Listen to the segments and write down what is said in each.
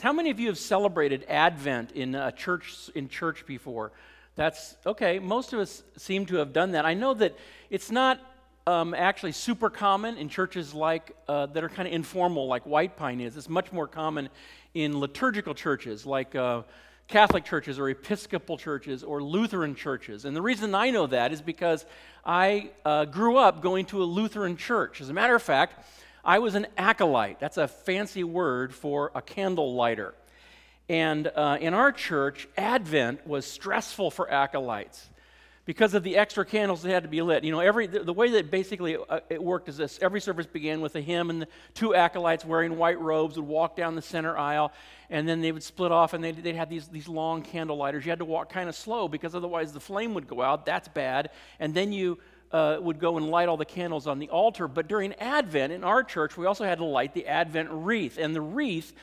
How many of you have celebrated Advent in church before? That's okay. Most of us seem to have done that. I know that it's not actually super common in churches like that are kind of informal, like White Pine is. It's much more common in liturgical churches, like Catholic churches or Episcopal churches or Lutheran churches. And the reason I know that is because I grew up going to a Lutheran church. As a matter of fact, I was an acolyte. That's a fancy word for a candle lighter. And in our church, Advent was stressful for acolytes because of the extra candles that had to be lit. You know, the way that basically it worked is this. Every service began with a hymn, and the two acolytes wearing white robes would walk down the center aisle, and then they would split off, and they'd have these long candle lighters. You had to walk kind of slow because otherwise the flame would go out. That's bad. And then you would go and light all the candles on the altar. But during Advent, in our church, we also had to light the Advent wreath. And the wreath,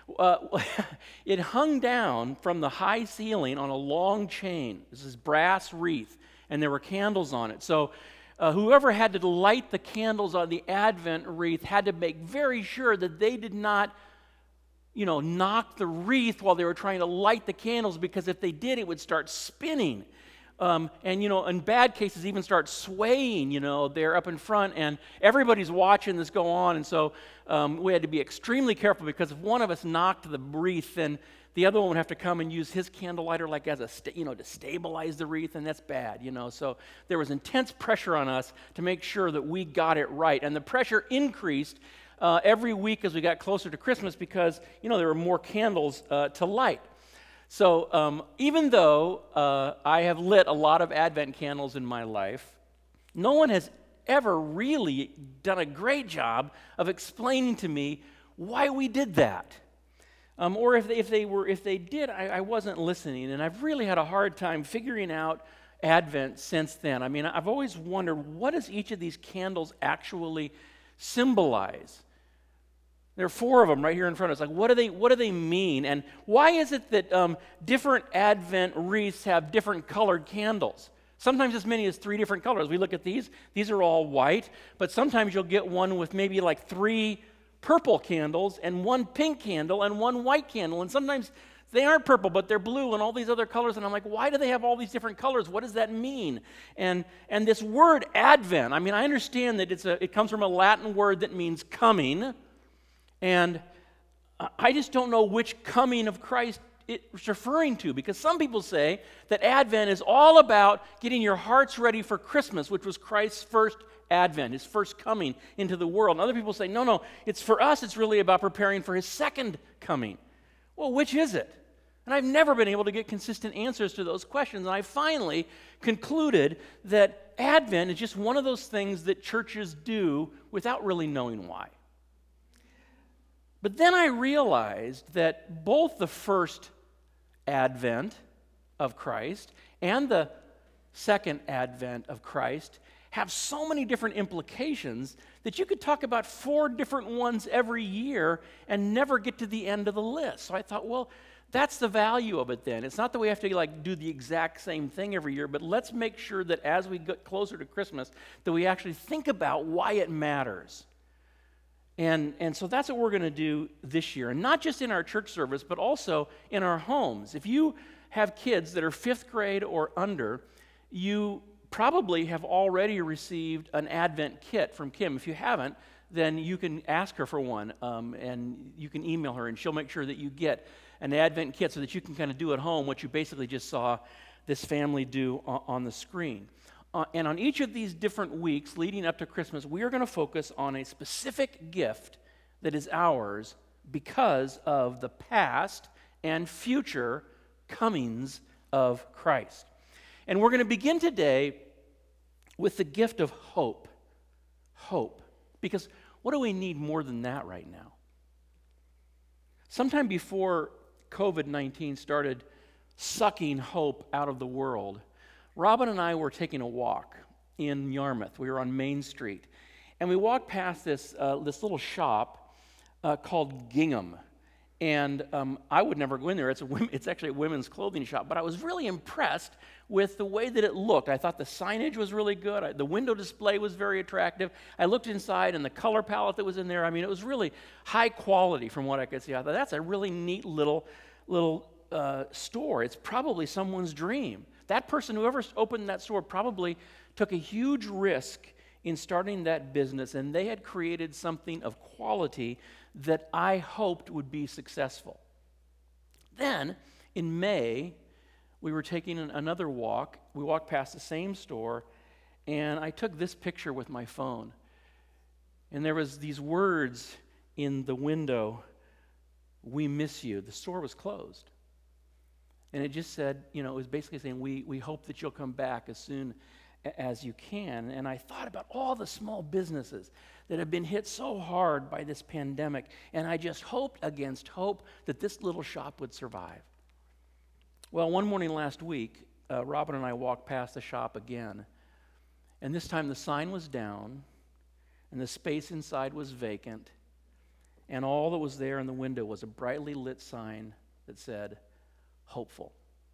it hung down from the high ceiling on a long chain. This is brass wreath, and there were candles on it. So whoever had to light the candles on the Advent wreath had to make very sure that they did not, knock the wreath while they were trying to light the candles, because if they did, it would start spinning. And in bad cases, even start swaying, there up in front, and everybody's watching this go on, and so we had to be extremely careful, because if one of us knocked the wreath, then the other one would have to come and use his candle lighter like as to stabilize the wreath, and that's bad, So there was intense pressure on us to make sure that we got it right, and the pressure increased every week as we got closer to Christmas, because, there were more candles to light. So even though I have lit a lot of Advent candles in my life, no one has ever really done a great job of explaining to me why we did that. Or if they did, I wasn't listening, and I've really had a hard time figuring out Advent since then. I mean, I've always wondered, what does each of these candles actually symbolize? There are 4 of them right here in front of us. Like, what do they mean? And why is it that different Advent wreaths have different colored candles? Sometimes as many as 3 different colors. We look at these. These are all white, but sometimes you'll get one with maybe like 3 purple candles and 1 pink candle and 1 white candle. And sometimes they aren't purple, but they're blue and all these other colors. And I'm like, why do they have all these different colors? What does that mean? And this word Advent, I mean, I understand that it comes from a Latin word that means coming. And I just don't know which coming of Christ it's referring to, because some people say that Advent is all about getting your hearts ready for Christmas, which was Christ's first Advent, his first coming into the world. And other people say, no, it's for us, it's really about preparing for his second coming. Well, which is it? And I've never been able to get consistent answers to those questions. And I finally concluded that Advent is just one of those things that churches do without really knowing why. But then I realized that both the first Advent of Christ and the second Advent of Christ have so many different implications that you could talk about 4 different ones every year and never get to the end of the list. So I thought, well, that's the value of it then. It's not that we have to do the exact same thing every year, but let's make sure that as we get closer to Christmas, that we actually think about why it matters. And so that's what we're going to do this year. And not just in our church service, but also in our homes. If you have kids that are 5th grade or under, you probably have already received an Advent kit from Kim. If you haven't, then you can ask her for one, and you can email her, and she'll make sure that you get an Advent kit so that you can kind of do at home what you basically just saw this family do on the screen. And on each of these different weeks leading up to Christmas, we are going to focus on a specific gift that is ours because of the past and future comings of Christ. And we're going to begin today with the gift of hope. Hope. Because what do we need more than that right now? Sometime before COVID-19 started sucking hope out of the world, Robin and I were taking a walk in Yarmouth. We were on Main Street, and we walked past this little shop called Gingham. And I would never go in there. It's actually a women's clothing shop. But I was really impressed with the way that it looked. I thought the signage was really good. The window display was very attractive. I looked inside, and the color palette that was in there, I mean, it was really high quality from what I could see. I thought, that's a really neat little store. It's probably someone's dream. That person, whoever opened that store, probably took a huge risk in starting that business, and they had created something of quality that I hoped would be successful. Then, in May, we were taking another walk. We walked past the same store, and I took this picture with my phone. And there was these words in the window, "We miss you." The store was closed. And it just said, it was basically saying, we hope that you'll come back as soon as you can. And I thought about all the small businesses that have been hit so hard by this pandemic, and I just hoped against hope that this little shop would survive. Well, one morning last week, Robin and I walked past the shop again, and this time the sign was down, and the space inside was vacant, and all that was there in the window was a brightly lit sign that said, "Hopeful."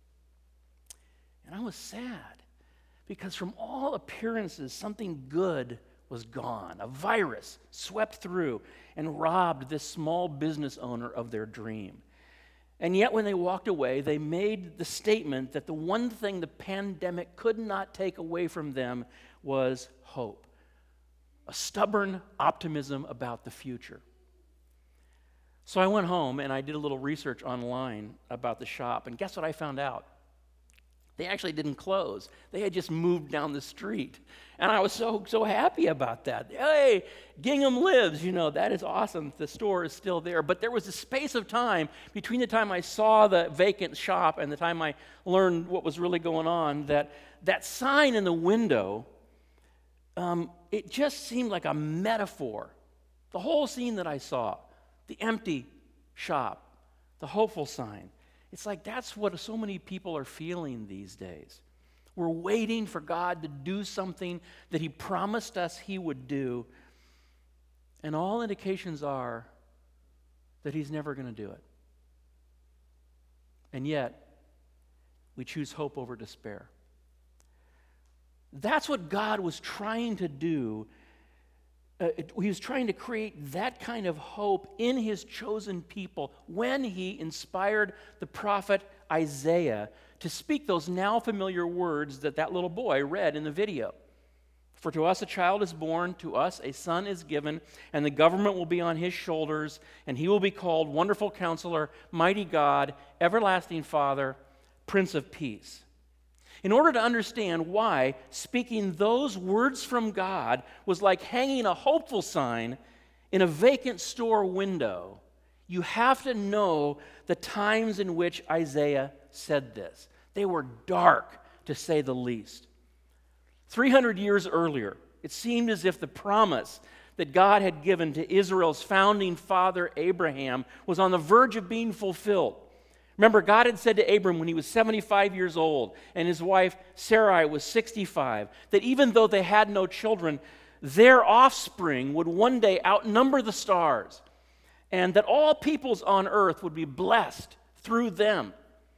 And I was sad, because from all appearances, something good was gone. A virus swept through and robbed this small business owner of their dream. And yet when they walked away, they made the statement that the one thing the pandemic could not take away from them was hope. A stubborn optimism about the future. So I went home and I did a little research online about the shop, and guess what I found out? They actually didn't close. They had just moved down the street. And I was so happy about that. Hey, Gingham lives, that is awesome. The store is still there. But there was a space of time between the time I saw the vacant shop and the time I learned what was really going on, that sign in the window, it just seemed like a metaphor. The whole scene that I saw, the empty shop, the hopeful sign. It's like that's what so many people are feeling these days. We're waiting for God to do something that He promised us He would do, and all indications are that He's never going to do it. And yet, we choose hope over despair. That's what God was trying to do. He was trying to create that kind of hope in His chosen people when He inspired the prophet Isaiah to speak those now familiar words that little boy read in the video. "For to us a child is born, to us a son is given, and the government will be on His shoulders, and He will be called Wonderful Counselor, Mighty God, Everlasting Father, Prince of Peace." In order to understand why speaking those words from God was like hanging a hopeful sign in a vacant store window, you have to know the times in which Isaiah said this. They were dark, to say the least. 300 years earlier, it seemed as if the promise that God had given to Israel's founding father Abraham was on the verge of being fulfilled. Remember, God had said to Abram when he was 75 years old and his wife Sarai was 65, that even though they had no children, their offspring would one day outnumber the stars, and that all peoples on earth would be blessed through them.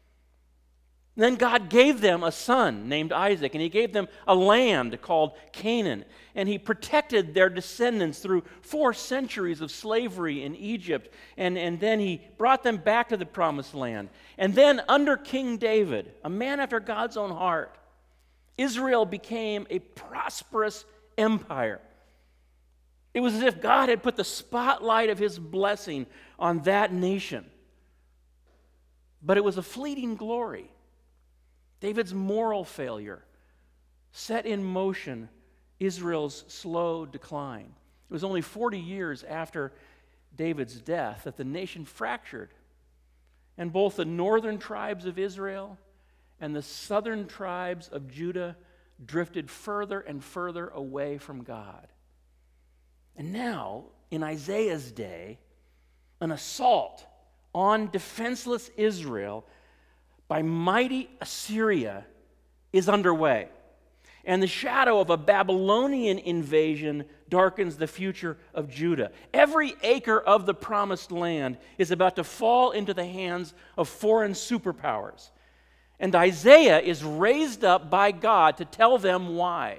And then God gave them a son named Isaac, and He gave them a land called Canaan, and He protected their descendants through 4 centuries of slavery in Egypt, and then He brought them back to the promised land. And then under King David, a man after God's own heart, Israel became a prosperous empire. It was as if God had put the spotlight of His blessing on that nation. But it was a fleeting glory. David's moral failure set in motion Israel's slow decline. It was only 40 years after David's death that the nation fractured, and both the northern tribes of Israel and the southern tribes of Judah drifted further and further away from God. And now, in Isaiah's day, an assault on defenseless Israel by mighty Assyria is underway. And the shadow of a Babylonian invasion darkens the future of Judah. Every acre of the promised land is about to fall into the hands of foreign superpowers. And Isaiah is raised up by God to tell them why.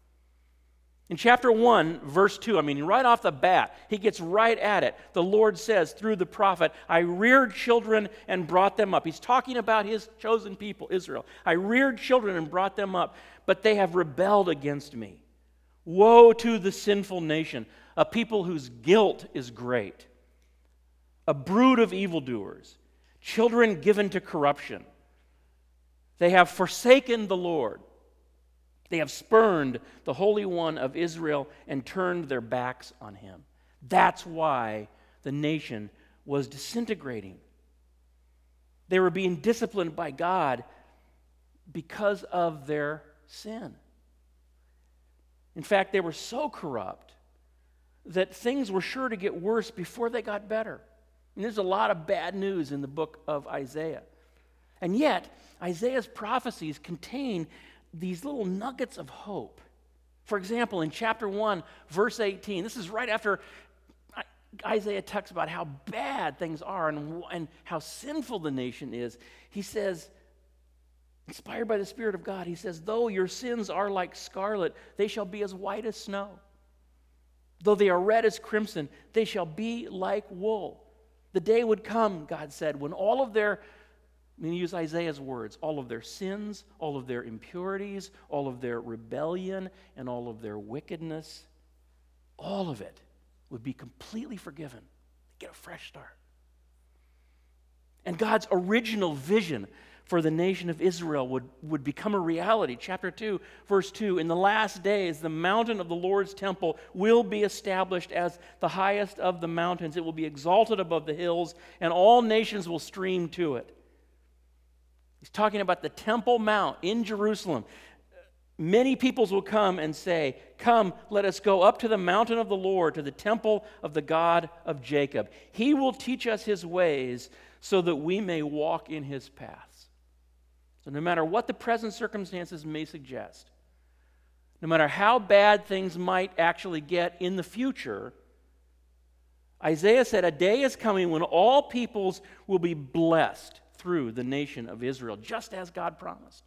In chapter 1, verse 2, right off the bat, he gets right at it. The Lord says through the prophet, I reared children and brought them up. He's talking about his chosen people, Israel. I reared children and brought them up, but they have rebelled against me. Woe to the sinful nation, a people whose guilt is great, a brood of evildoers, children given to corruption. They have forsaken the Lord. They have spurned the Holy One of Israel and turned their backs on him. That's why the nation was disintegrating. They were being disciplined by God because of their sin. In fact, they were so corrupt that things were sure to get worse before they got better. And there's a lot of bad news in the book of Isaiah. And yet, Isaiah's prophecies contain these little nuggets of hope. For example, in chapter 1, verse 18, this is right after Isaiah talks about how bad things are and how sinful the nation is. He says, inspired by the Spirit of God, he says, though your sins are like scarlet, they shall be as white as snow. Though they are red as crimson, they shall be like wool. The day would come, God said, when all of their, I'm going to use Isaiah's words, all of their sins, all of their impurities, all of their rebellion, and all of their wickedness, all of it would be completely forgiven. Get a fresh start. And God's original vision for the nation of Israel would become a reality. Chapter 2, verse 2, in the last days, the mountain of the Lord's temple will be established as the highest of the mountains. It will be exalted above the hills, and all nations will stream to it. He's talking about the Temple Mount in Jerusalem. Many peoples will come and say, come, let us go up to the mountain of the Lord, to the temple of the God of Jacob. He will teach us his ways so that we may walk in his paths. So no matter what the present circumstances may suggest, no matter how bad things might actually get in the future, Isaiah said a day is coming when all peoples will be blessed through the nation of Israel, just as God promised.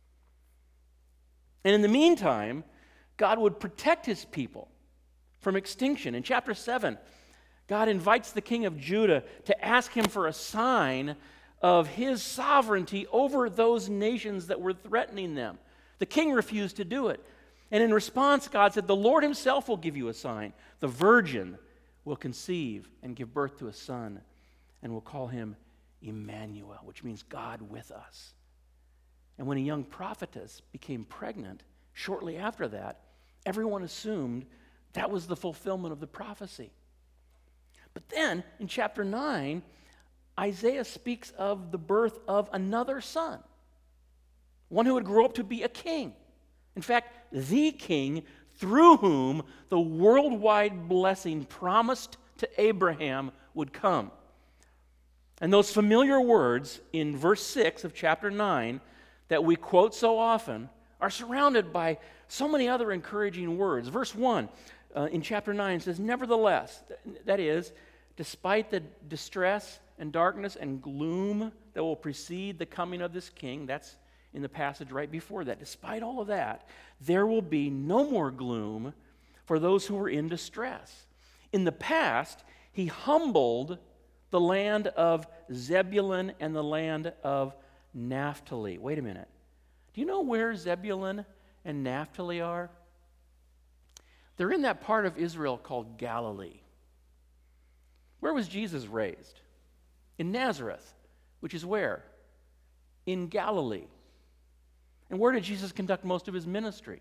And in the meantime, God would protect his people from extinction. In chapter 7, God invites the king of Judah to ask him for a sign of his sovereignty over those nations that were threatening them. The king refused to do it. And in response, God said, the Lord himself will give you a sign. The virgin will conceive and give birth to a son, and will call him Emmanuel, which means God with us. And when a young prophetess became pregnant, shortly after that, everyone assumed that was the fulfillment of the prophecy. But then, in chapter 9, Isaiah speaks of the birth of another son, one who would grow up to be a king. In fact, the king through whom the worldwide blessing promised to Abraham would come. And those familiar words in verse 6 of chapter 9 that we quote so often are surrounded by so many other encouraging words. Verse 1 in chapter 9 says, nevertheless, that is, despite the distress and darkness and gloom that will precede the coming of this king, that's in the passage right before that, despite all of that, there will be no more gloom for those who are in distress. In the past, he humbled the land of Zebulun and the land of Naphtali. Wait a minute. Do you know where Zebulun and Naphtali are? They're in that part of Israel called Galilee. Where was Jesus raised? In Nazareth, which is where? In Galilee. And where did Jesus conduct most of his ministry?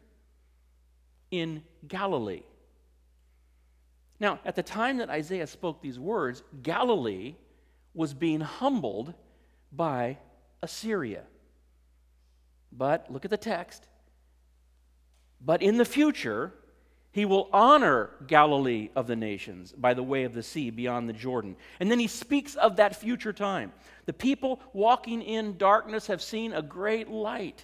In Galilee. Now, at the time that Isaiah spoke these words, Galilee was being humbled by Assyria. But, look at the text. But in the future, he will honor Galilee of the nations by the way of the sea beyond the Jordan. And then he speaks of that future time. The people walking in darkness have seen a great light.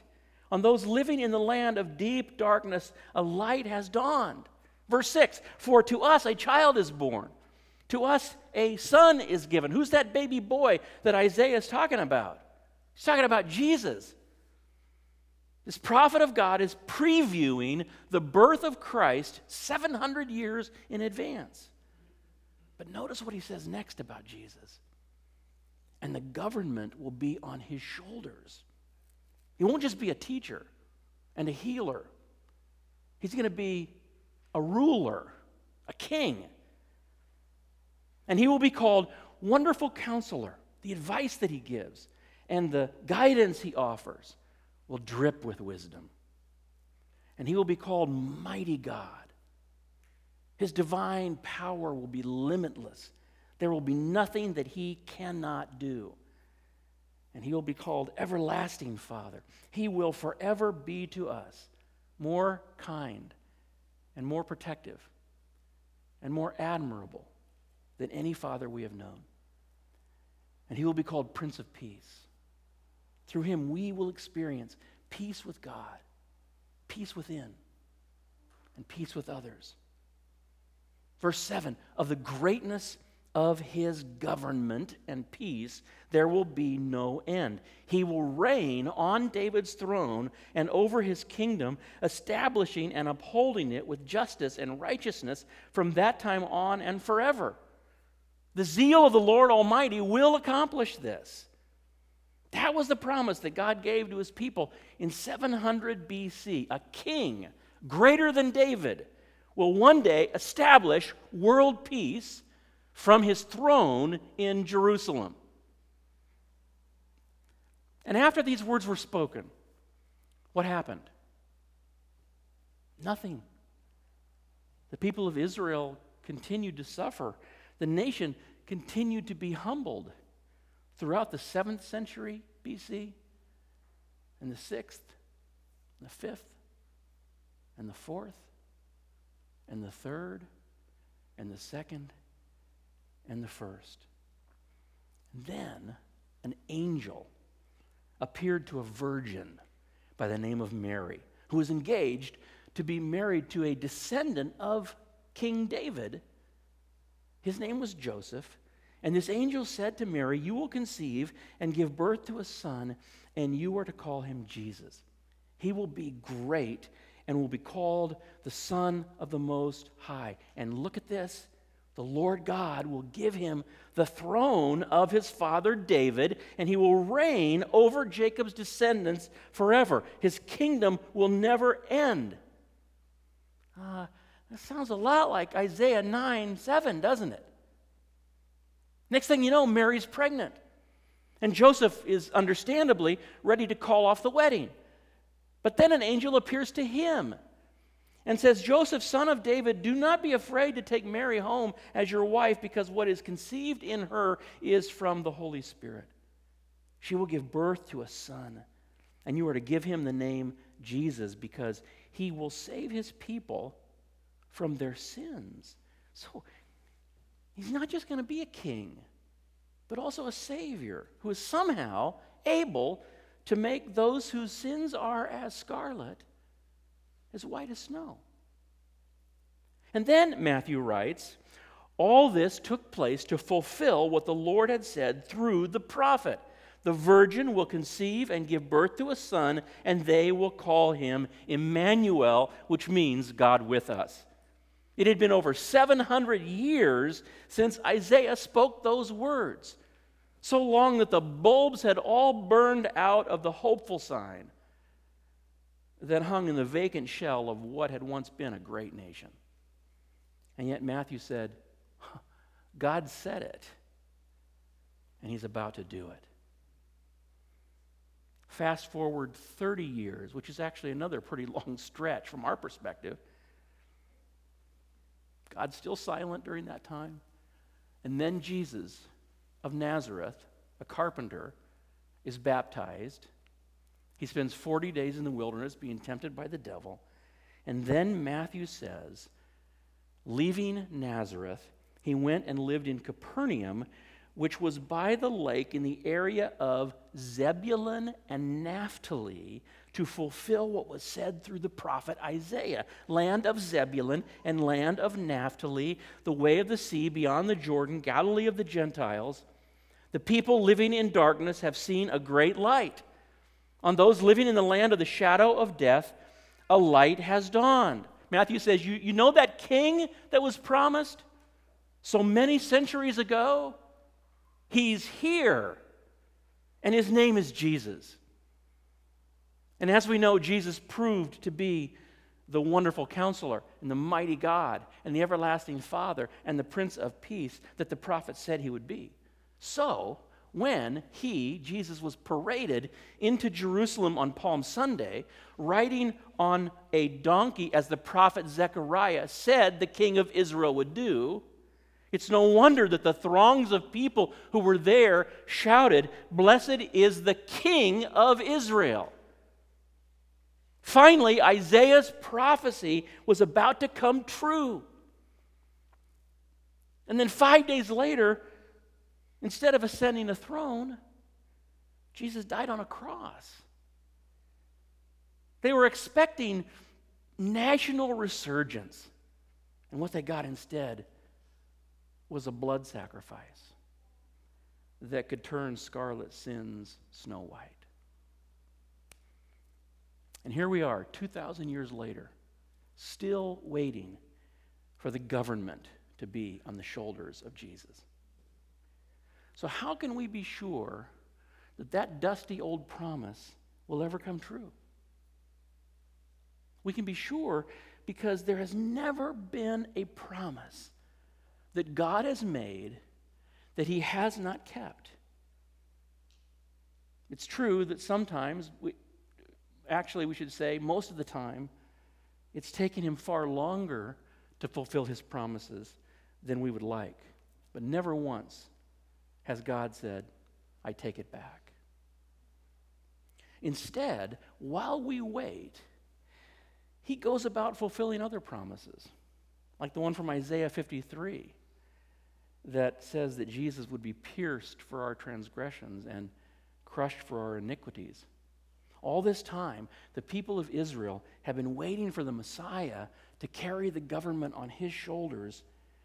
On those living in the land of deep darkness, a light has dawned. Verse 6, for to us a child is born. To us a son is given. Who's that baby boy that Isaiah is talking about? He's talking about Jesus. This prophet of God is previewing the birth of Christ 700 years in advance. But notice what he says next about Jesus. And the government will be on his shoulders. He won't just be a teacher and a healer. He's going to be a ruler, a king. And he will be called Wonderful Counselor. The advice that he gives and the guidance he offers will drip with wisdom. And he will be called Mighty God. His divine power will be limitless. There will be nothing that he cannot do. And he will be called Everlasting Father. He will forever be to us more kind and more protective and more admirable than any father we have known. And he will be called Prince of Peace. Through him we will experience peace with God, peace within, and peace with others. Verse 7, of the greatness of his government and peace, there will be no end. He will reign on David's throne and over his kingdom, establishing and upholding it with justice and righteousness from that time on and forever. The zeal of the Lord Almighty will accomplish this. That was the promise that God gave to his people in 700 BC. A king greater than David will one day establish world peace from his throne in Jerusalem. And after these words were spoken, what happened? Nothing. The people of Israel continued to suffer. The nation continued to be humbled throughout the 7th century BC, and the 6th, and the 5th, and the 4th, and the 3rd, and the 2nd, and the 1st. Then an angel appeared to a virgin by the name of Mary, who was engaged to be married to a descendant of King David. His name was Joseph. And this angel said to Mary, you will conceive and give birth to a son, and you are to call him Jesus. He will be great and will be called the Son of the Most High. And look at this. The Lord God will give him the throne of his father David, and he will reign over Jacob's descendants forever. His kingdom will never end. That sounds a lot like Isaiah 9:7, doesn't it? Next thing you know, Mary's pregnant. And Joseph is understandably ready to call off the wedding. But then an angel appears to him and says, Joseph, son of David, do not be afraid to take Mary home as your wife, because what is conceived in her is from the Holy Spirit. She will give birth to a son, and you are to give him the name Jesus, because he will save his people from their sins. So he's not just going to be a king, but also a Savior who is somehow able to make those whose sins are as scarlet as white as snow. And then Matthew writes, all this took place to fulfill what the Lord had said through the prophet. The virgin will conceive and give birth to a son, and they will call him Emmanuel, which means God with us. It had been over 700 years since Isaiah spoke those words, so long that the bulbs had all burned out of the hopeful sign that hung in the vacant shell of what had once been a great nation. And yet Matthew said, God said it, and he's about to do it. Fast forward 30 years, which is actually another pretty long stretch from our perspective. God's still silent during that time. And then Jesus of Nazareth, a carpenter, is baptized. He spends 40 days in the wilderness being tempted by the devil. And then Matthew says, leaving Nazareth, he went and lived in Capernaum, which was by the lake in the area of Zebulun and Naphtali, to fulfill what was said through the prophet Isaiah. Land of Zebulun and land of Naphtali, the way of the sea beyond the Jordan, Galilee of the Gentiles. The people living in darkness have seen a great light. On those living in the land of the shadow of death, a light has dawned. Matthew says, you know that king that was promised so many centuries ago? He's here, and his name is Jesus. And as we know, Jesus proved to be the wonderful counselor and the mighty God and the everlasting Father and the Prince of Peace that the prophet said he would be. So, when Jesus, was paraded into Jerusalem on Palm Sunday, riding on a donkey as the prophet Zechariah said the king of Israel would do, it's no wonder that the throngs of people who were there shouted, "Blessed is the King of Israel." Finally, Isaiah's prophecy was about to come true. And then 5 days later, instead of ascending a throne, Jesus died on a cross. They were expecting national resurgence, and what they got instead was a blood sacrifice that could turn scarlet sins snow white. And here we are, 2,000 years later, still waiting for the government to be on the shoulders of Jesus. So how can we be sure that that dusty old promise will ever come true? We can be sure because there has never been a promise that God has made that he has not kept. It's true that sometimes, we should say most of the time, it's taken him far longer to fulfill his promises than we would like. But never once has God said, "I take it back." Instead, while we wait, he goes about fulfilling other promises, like the one from Isaiah 53 that says that Jesus would be pierced for our transgressions and crushed for our iniquities. All this time, the people of Israel have been waiting for the Messiah to carry the government on his shoulders.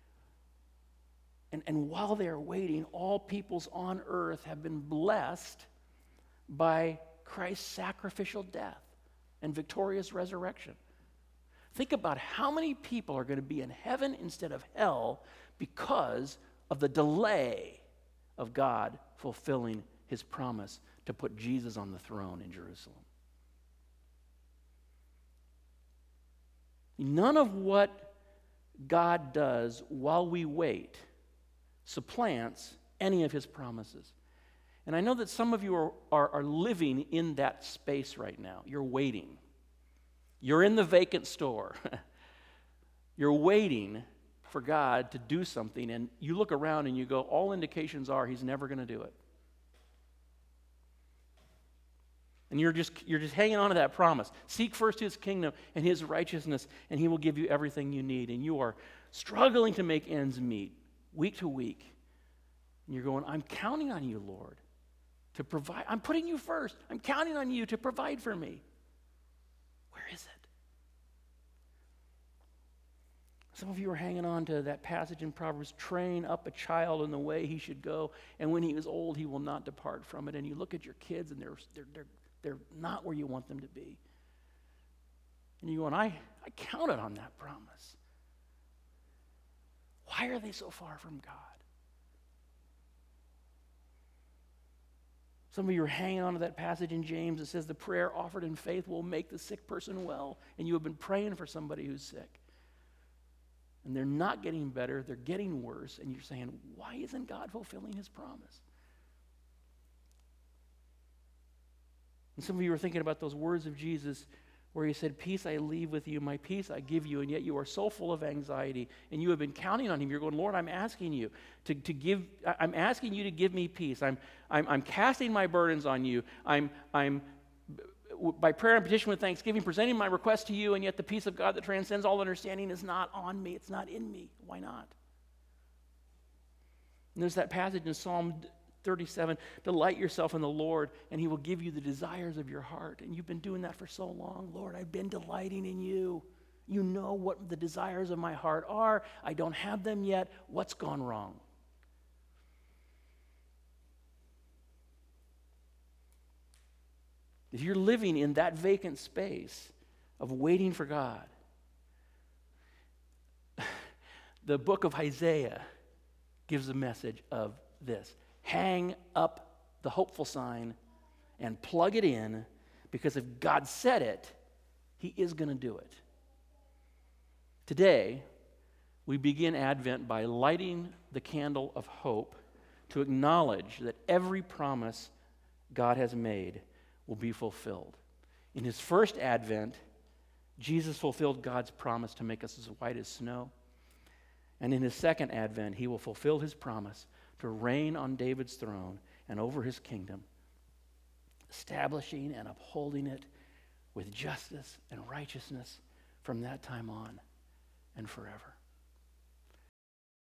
And while they are waiting, all peoples on earth have been blessed by Christ's sacrificial death and victorious resurrection. Think about how many people are going to be in heaven instead of hell because of the delay of God fulfilling his promise to put Jesus on the throne in Jerusalem. None of what God does while we wait supplants any of his promises. And I know that some of you are living in that space right now. You're waiting. You're in the vacant store. You're waiting for God to do something, and you look around and you go, all indications are he's never going to do it. And you're just hanging on to that promise. Seek first his kingdom and his righteousness, and he will give you everything you need. And you are struggling to make ends meet week to week. And you're going, I'm counting on you, Lord, to provide. I'm putting you first. I'm counting on you to provide for me. Where is it? Some of you are hanging on to that passage in Proverbs, train up a child in the way he should go, and when he is old, he will not depart from it. And you look at your kids, and they're not where you want them to be. And you go, and I counted on that promise. Why are they so far from God? Some of you are hanging on to that passage in James that says the prayer offered in faith will make the sick person well, and you have been praying for somebody who's sick. And they're not getting better, they're getting worse, and you're saying, why isn't God fulfilling his promise? And some of you are thinking about those words of Jesus where he said, peace I leave with you, my peace I give you, and yet you are so full of anxiety, and you have been counting on him. You're going, Lord, I'm asking you to give me peace. I'm casting my burdens on you. I'm by prayer and petition with thanksgiving, presenting my request to you, and yet the peace of God that transcends all understanding is not on me. It's not in me. Why not? And there's that passage in Psalm 37, delight yourself in the Lord, and he will give you the desires of your heart. And you've been doing that for so long. Lord, I've been delighting in you. You know what the desires of my heart are. I don't have them yet. What's gone wrong? If you're living in that vacant space of waiting for God, the book of Isaiah gives a message of this. Hang up the hopeful sign and plug it in, because if God said it, he is going to do it. Today, we begin Advent by lighting the candle of hope to acknowledge that every promise God has made will be fulfilled. In his first Advent, Jesus fulfilled God's promise to make us as white as snow. And in his second Advent, he will fulfill his promise to reign on David's throne and over his kingdom, establishing and upholding it with justice and righteousness from that time on and forever.